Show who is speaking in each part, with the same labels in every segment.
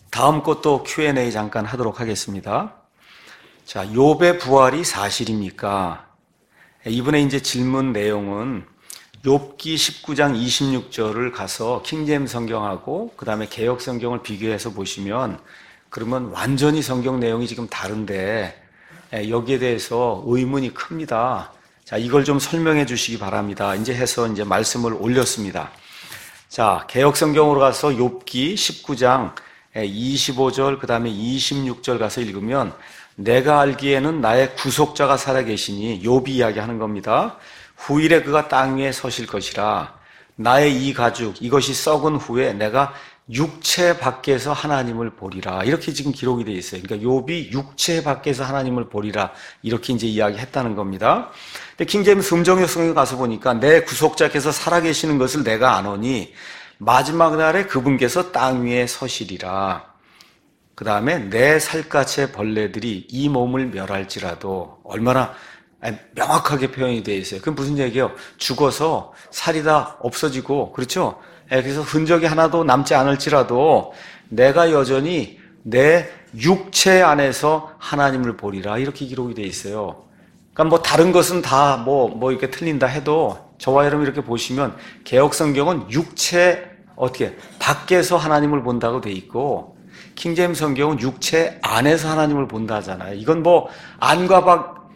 Speaker 1: 다음 것도 Q&A 잠깐 하도록 하겠습니다. 자, 욥의 부활이 사실입니까? 이번에 이제 질문 내용은 욥기 19장 26절을 가서 킹제임스 성경하고 그 다음에 개역 성경을 비교해서 보시면 그러면 완전히 성경 내용이 지금 다른데 여기에 대해서 의문이 큽니다. 자, 이걸 좀 설명해 주시기 바랍니다. 이제 해서 이제 말씀을 올렸습니다. 자, 개역 성경으로 가서 욥기 19장 25절 그 다음에 26절 가서 읽으면 내가 알기에는 나의 구속자가 살아계시니 욥이 이야기하는 겁니다. 후일에 그가 땅 위에 서실 것이라. 나의 이 가죽 이것이 썩은 후에 내가 육체 밖에서 하나님을 보리라. 이렇게 지금 기록이 되어 있어요. 그러니까 욥이 육체 밖에서 하나님을 보리라 이렇게 이제 이야기했다는 겁니다. 근데 킹제임스 음정역 성경에 가서 보니까 내 구속자께서 살아계시는 것을 내가 아노니 마지막 날에 그분께서 땅 위에 서시리라. 그 다음에 내 살갗의 벌레들이 이 몸을 멸할지라도 얼마나 명확하게 표현이 되어 있어요. 그럼 무슨 얘기예요? 죽어서 살이 다 없어지고 그렇죠? 그래서 흔적이 하나도 남지 않을지라도 내가 여전히 내 육체 안에서 하나님을 보리라 이렇게 기록이 되어 있어요. 그러니까 뭐 다른 것은 다 뭐 이렇게 틀린다 해도 저와 여러분 이렇게 보시면 개역 성경은 육체 어떻게 밖에서 하나님을 본다고 돼 있고 킹제임스 성경은 육체 안에서 하나님을 본다 하잖아요. 이건 뭐 안과 밖,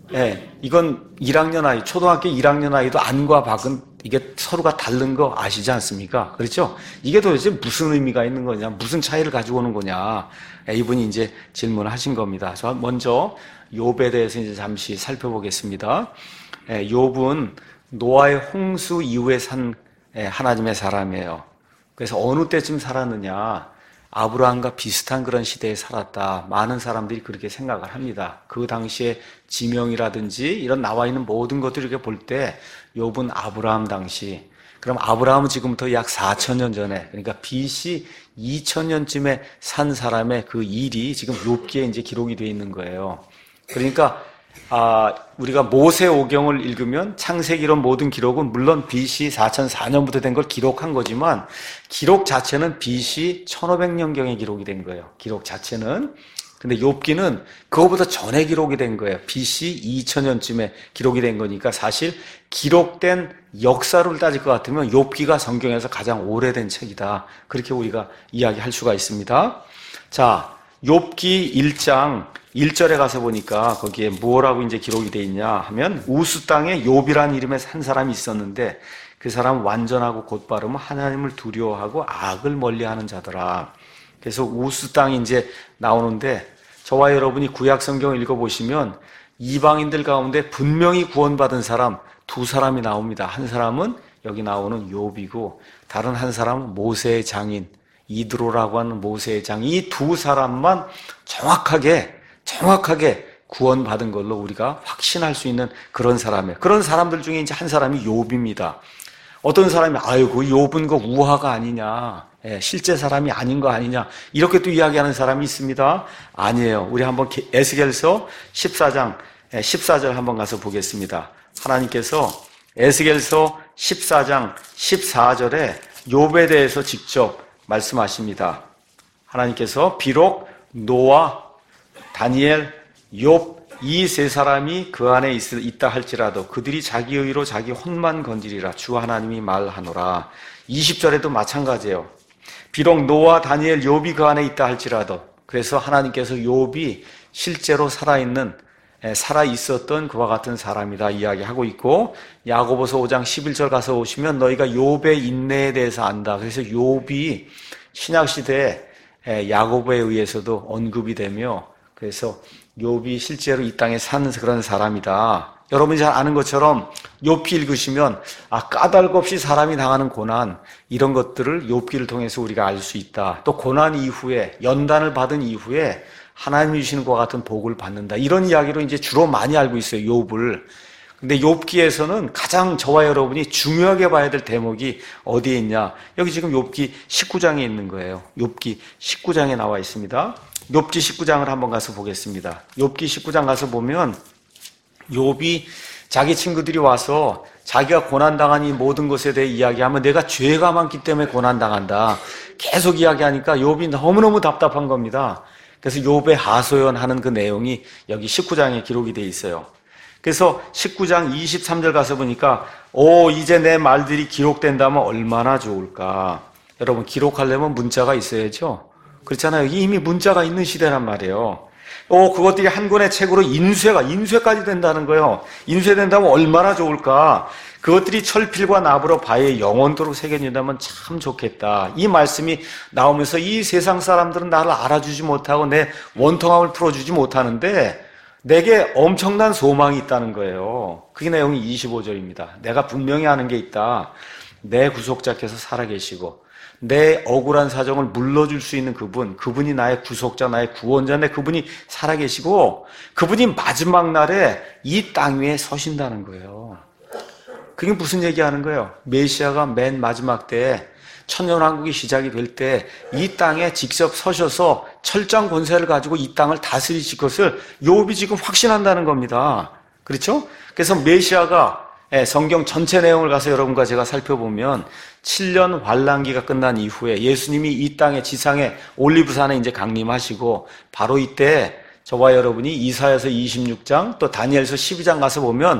Speaker 1: 이건 1학년 아이, 초등학교 1학년 아이도 안과 밖은 이게 서로가 다른 거 아시지 않습니까? 그렇죠? 이게 도대체 무슨 의미가 있는 거냐, 무슨 차이를 가지고 오는 거냐, 이분이 이제 질문을 하신 겁니다. 저 먼저 욥에 대해서 이제 잠시 살펴보겠습니다. 욥은 노아의 홍수 이후에 산 하나님의 사람이에요. 그래서 어느 때쯤 살았느냐? 아브라함과 비슷한 그런 시대에 살았다. 많은 사람들이 그렇게 생각을 합니다. 그 당시에 지명이라든지 이런 나와 있는 모든 것들을 이렇게 볼 때 욥은 아브라함 당시, 그럼 아브라함은 지금부터 약 4,000년 전에, 그러니까 BC 2000년쯤에 산 사람의 그 일이 지금 욥기에 이제 기록이 되어 있는 거예요. 그러니까 우리가 모세오경을 읽으면 창세기 이런 모든 기록은 물론 BC 4004년부터 된 걸 기록한 거지만 기록 자체는 BC 1500년경에 기록이 된 거예요. 기록 자체는. 근데 욥기는 그거보다 전에 기록이 된 거예요. BC 2000년쯤에 기록이 된 거니까 사실 기록된 역사를 따질 것 같으면 욥기가 성경에서 가장 오래된 책이다. 그렇게 우리가 이야기할 수가 있습니다. 자, 욥기 1장 1절에 가서 보니까 거기에 뭐라고 이제 기록이 되어 있냐 하면 우스 땅에 욥이라는 이름의 한 사람이 있었는데 그 사람은 완전하고 곧바르면 하나님을 두려워하고 악을 멀리하는 자더라. 그래서 우스 땅이 이제 나오는데 저와 여러분이 구약 성경을 읽어보시면 이방인들 가운데 분명히 구원받은 사람 두 사람이 나옵니다. 한 사람은 여기 나오는 욥이고 다른 한 사람은 모세의 장인 이드로라고 하는 모세의 장인. 이 두 사람만 정확하게 구원받은 걸로 우리가 확신할 수 있는 그런 사람이에요. 그런 사람들 중에 이제 한 사람이 욥입니다. 어떤 사람이 아이고 욥은 그 우화가 아니냐, 실제 사람이 아닌 거 아니냐 이렇게 또 이야기하는 사람이 있습니다. 아니에요. 우리 한번 에스겔서 14장 14절 한번 가서 보겠습니다. 하나님께서 에스겔서 14장 14절에 욥에 대해서 직접 말씀하십니다. 하나님께서 비록 노아, 다니엘, 욥 이 세 사람이 그 안에 있다 할지라도 그들이 자기 의로 자기 혼만 건지리라 주 하나님이 말하노라. 20절에도 마찬가지예요. 비록 노아, 다니엘, 욥이 그 안에 있다 할지라도 그래서 하나님께서 욥이 실제로 살아있었던 그와 같은 사람이다 이야기하고 있고 야고보서 5장 11절 가서 오시면 너희가 욥의 인내에 대해서 안다. 그래서 욥이 신약시대에 야고보에 의해서도 언급이 되며 그래서 욥이 실제로 이 땅에 산 그런 사람이다. 여러분이 잘 아는 것처럼 욥기 읽으시면 까닭 없이 사람이 당하는 고난 이런 것들을 욥기를 통해서 우리가 알 수 있다. 또 고난 이후에 연단을 받은 이후에 하나님이 주시는 것과 같은 복을 받는다. 이런 이야기로 이제 주로 많이 알고 있어요. 욥을. 근데 욥기에서는 가장 저와 여러분이 중요하게 봐야 될 대목이 어디에 있냐? 여기 지금 욥기 19장에 있는 거예요. 욥기 19장에 나와 있습니다. 욥기 19장을 한번 가서 보겠습니다. 욥기 19장 가서 보면 욥이 자기 친구들이 와서 자기가 고난당한 이 모든 것에 대해 이야기하면 내가 죄가 많기 때문에 고난당한다. 계속 이야기하니까 욥이 너무너무 답답한 겁니다. 그래서 욥의 하소연하는 그 내용이 여기 19장에 기록이 되어 있어요. 그래서 19장 23절 가서 보니까 이제 내 말들이 기록된다면 얼마나 좋을까. 여러분, 기록하려면 문자가 있어야죠. 그렇잖아요. 이미 문자가 있는 시대란 말이에요. 그것들이 한 권의 책으로 인쇄까지 된다는 거예요. 인쇄된다면 얼마나 좋을까. 그것들이 철필과 납으로 바에 영원토록 새겨진다면 참 좋겠다. 이 말씀이 나오면서 이 세상 사람들은 나를 알아주지 못하고 내 원통함을 풀어주지 못하는데 내게 엄청난 소망이 있다는 거예요. 그게 내용이 25절입니다. 내가 분명히 아는 게 있다. 내 구속자께서 살아계시고 내 억울한 사정을 물러줄 수 있는 그분이 나의 구속자, 나의 구원자인데 그분이 살아계시고 그분이 마지막 날에 이 땅 위에 서신다는 거예요. 그게 무슨 얘기하는 거예요? 메시아가 맨 마지막 때에 천년왕국이 시작이 될 때 이 땅에 직접 서셔서 철장 권세를 가지고 이 땅을 다스리실 것을 욥이 지금 확신한다는 겁니다. 그렇죠? 그래서 메시아가 성경 전체 내용을 가서 여러분과 제가 살펴보면 7년 환란기가 끝난 이후에 예수님이 이 땅에 지상에 올리브산에 이제 강림하시고 바로 이때 저와 여러분이 이사야서 26장 또 다니엘서 12장 가서 보면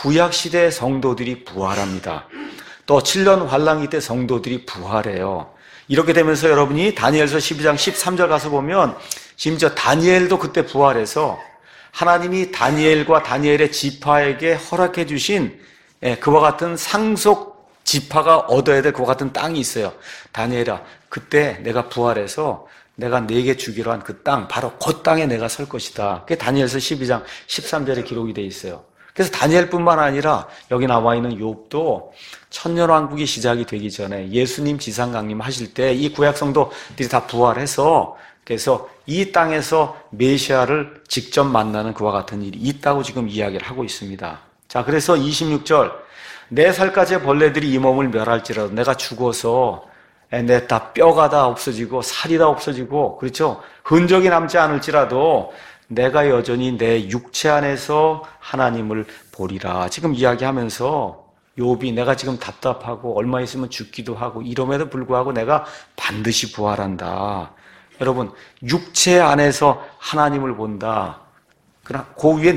Speaker 1: 구약시대의 성도들이 부활합니다. 또 7년 환란기 때 성도들이 부활해요. 이렇게 되면서 여러분이 다니엘서 12장 13절 가서 보면 심지어 다니엘도 그때 부활해서 하나님이 다니엘과 다니엘의 지파에게 허락해 주신 그와 같은 상속 지파가 얻어야 될 그와 같은 땅이 있어요. 다니엘아, 그때 내가 부활해서 내가 네게 주기로 한 그 땅, 바로 그 땅에 내가 설 것이다. 그게 다니엘서 12장 13절에 기록이 되어 있어요. 그래서 다니엘뿐만 아니라 여기 나와 있는 욥도 천년왕국이 시작이 되기 전에 예수님 지상 강림하실 때 이 구약 성도들이 다 부활해서 그래서 이 땅에서 메시아를 직접 만나는 그와 같은 일이 있다고 지금 이야기를 하고 있습니다. 자, 그래서 26절, 내 살까지의 벌레들이 이 몸을 멸할지라도 내가 죽어서 내 다 뼈가 다 없어지고 살이 다 없어지고 그렇죠? 흔적이 남지 않을지라도 내가 여전히 내 육체 안에서 하나님을 보리라. 지금 이야기하면서 욥이 내가 지금 답답하고 얼마 있으면 죽기도 하고 이럼에도 불구하고 내가 반드시 부활한다. 여러분, 육체 안에서 하나님을 본다. 그러나 그 위에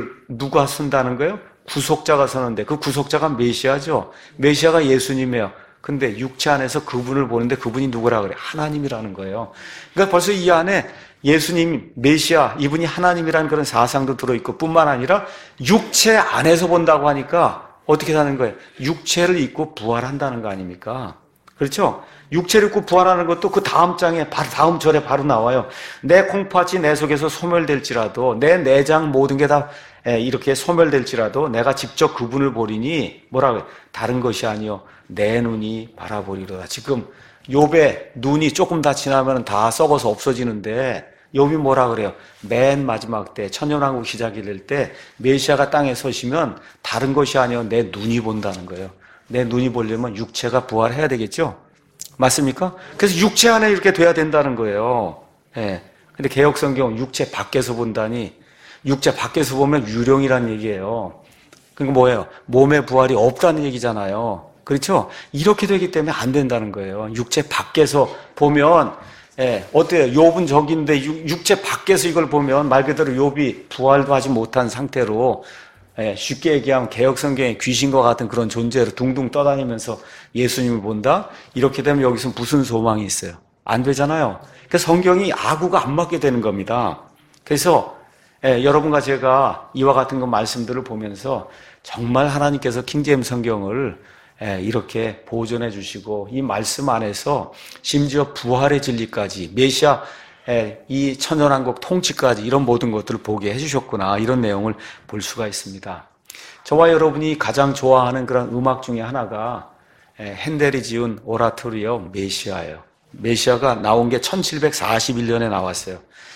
Speaker 1: 누가 쓴다는 거예요? 구속자가 서는데 그 구속자가 메시아죠. 메시아가 예수님이에요. 근데 육체 안에서 그분을 보는데 그분이 누구라 그래? 하나님이라는 거예요. 그러니까 벌써 이 안에 예수님, 메시아, 이분이 하나님이라는 그런 사상도 들어있고 뿐만 아니라 육체 안에서 본다고 하니까 어떻게 사는 거예요? 육체를 입고 부활한다는 거 아닙니까? 그렇죠? 육체를 입고 부활하는 것도 그 다음 장에, 다음 절에 바로 나와요. 내 콩팥이 내 속에서 소멸될지라도, 내 내장 모든 게 다 이렇게 소멸될지라도 내가 직접 그분을 보리니 뭐라고요? 다른 것이 아니요 내 눈이 바라보리로다. 지금 욥의 눈이 조금 다 지나면 다 썩어서 없어지는데 욥이 뭐라 그래요? 맨 마지막 때 천년왕국 시작이 될 때 메시아가 땅에 서시면 다른 것이 아니요 내 눈이 본다는 거예요. 내 눈이 보려면 육체가 부활해야 되겠죠? 맞습니까? 그래서 육체 안에 이렇게 돼야 된다는 거예요. 예. 근데 개역성경은 육체 밖에서 본다니 육체 밖에서 보면 유령이라는 얘기예요. 그러니까 뭐예요? 몸의 부활이 없다는 얘기잖아요. 그렇죠? 이렇게 되기 때문에 안 된다는 거예요. 육체 밖에서 보면 어때요? 욥은 저기인데 육체 밖에서 이걸 보면 말 그대로 욥이 부활도 하지 못한 상태로 쉽게 얘기하면 개역성경의 귀신과 같은 그런 존재로 둥둥 떠다니면서 예수님을 본다? 이렇게 되면 여기서 무슨 소망이 있어요? 안 되잖아요. 그래서 성경이 아구가 안 맞게 되는 겁니다. 그래서 여러분과 제가 이와 같은 그 말씀들을 보면서 정말 하나님께서 킹제임스 성경을 이렇게 보존해 주시고 이 말씀 안에서 심지어 부활의 진리까지 메시아 이 천연왕국 통치까지 이런 모든 것들을 보게 해주셨구나 이런 내용을 볼 수가 있습니다. 저와 여러분이 가장 좋아하는 그런 음악 중에 하나가 핸델이 지은 오라토리오 메시아예요. 메시아가 나온 게 1741년에 나왔어요.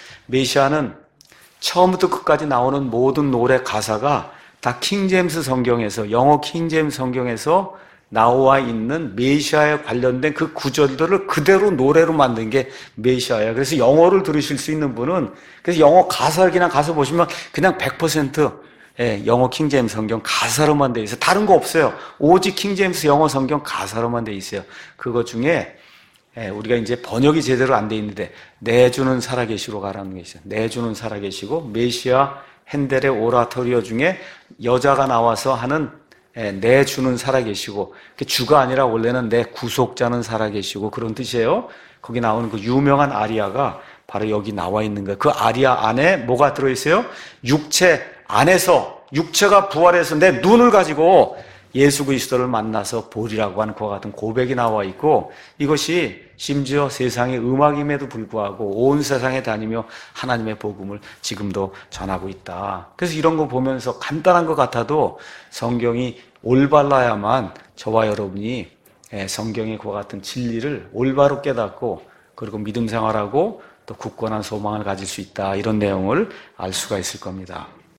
Speaker 1: 메시아는 처음부터 끝까지 나오는 모든 노래 가사가 다 킹제임스 성경에서 영어 킹제임스 성경에서 나와 있는 메시아에 관련된 그 구절들을 그대로 노래로 만든 게 메시아예요. 그래서 영어를 들으실 수 있는 분은 그래서 영어 가사를 그냥 가서 보시면 그냥 100% 영어 킹제임스 성경 가사로만 돼 있어요. 다른 거 없어요. 오직 킹제임스 영어 성경 가사로만 돼 있어요. 그것 중에 우리가 이제 번역이 제대로 안 돼 있는데 내 주는 살아계시로 가라는 게 있어요. 내 주는 살아계시고 메시아 핸델의 오라토리오 중에 여자가 나와서 하는 내 주는 살아계시고 주가 아니라 원래는 내 구속자는 살아계시고 그런 뜻이에요. 거기 나오는 그 유명한 아리아가 바로 여기 나와 있는 거예요. 그 아리아 안에 뭐가 들어있어요? 육체 안에서 육체가 부활해서 내 눈을 가지고 예수 그리스도를 만나서 보리라고 하는 그와 같은 고백이 나와 있고 이것이 심지어 세상의 음악임에도 불구하고 온 세상에 다니며 하나님의 복음을 지금도 전하고 있다. 그래서 이런 거 보면서 간단한 것 같아도 성경이 올바라야만 저와 여러분이 성경의 그와 같은 진리를 올바로 깨닫고 그리고 믿음 생활하고 또 굳건한 소망을 가질 수 있다. 이런 내용을 알 수가 있을 겁니다.